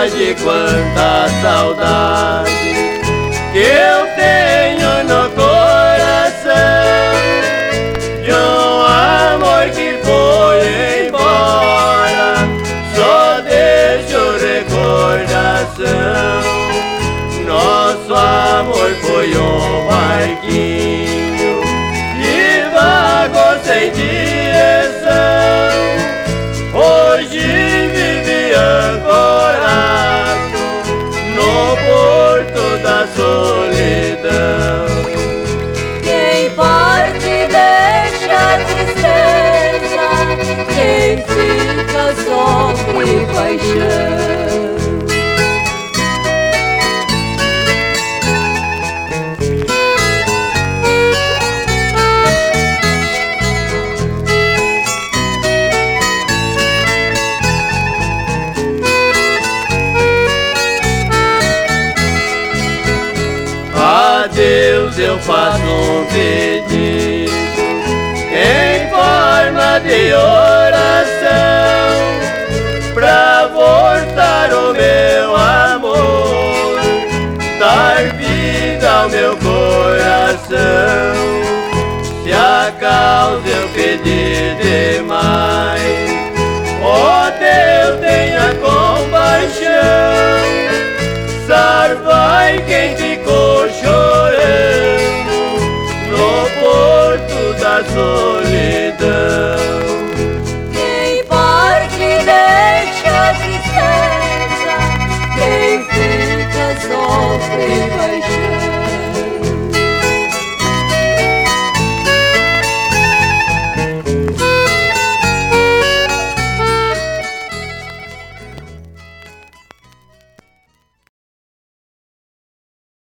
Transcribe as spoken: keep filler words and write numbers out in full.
saudade, quanta saudade que eu tenho no coração de um amor que foi embora, só deixo recordação. Nosso amor foi um barquinho que vagou sem direção, hoje vive ancorado no porto da solidão. Quem parte deixa tristeza, quem fica sofre paixão. Deus, eu faço um pedido em forma de oração, pra voltar o meu amor, dar vida ao meu coração. Se a causa eu pedir